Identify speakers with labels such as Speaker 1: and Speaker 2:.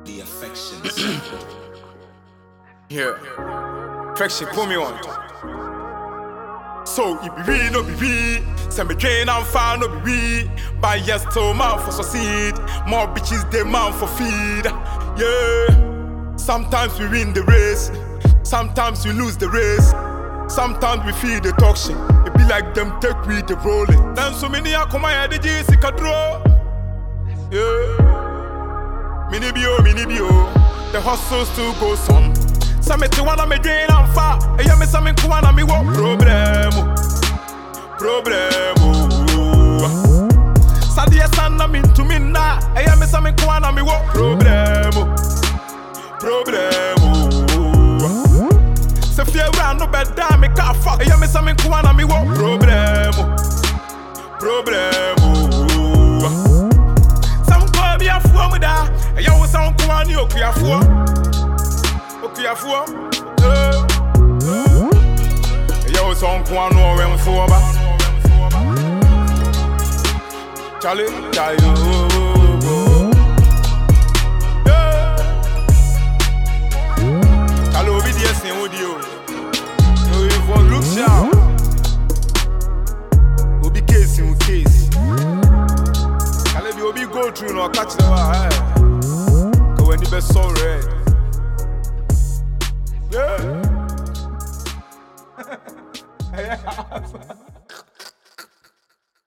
Speaker 1: The affections.
Speaker 2: Yeah. Affection, put me on. So, it be we, no be we. Send me train and far, no be we. But yes, to man for succeed. More bitches, they man for feed. Yeah. Sometimes we win the race. Sometimes we lose the race. Sometimes we feel the talk shit. It be like them take we the rolling. Then so many are come here, the JC can draw. Yeah. Mini bio. The hustle still goes on. Some to one of me drain and far. And you me some in Kuana me what problem. Sadia San I'm into me now. And you me some in Kuana me what problem. Se fear around no bad damn me can't fuck. And you me some in Kuana me what problem. Some call me a fool with that. And you was on Kuani okay a fool. Okiafua, yo son kwano wen foba. Charlie, Tayo. Hello, BDS in audio. So if one looks sharp, we'll be case in case. I'll be go through no catch the wire.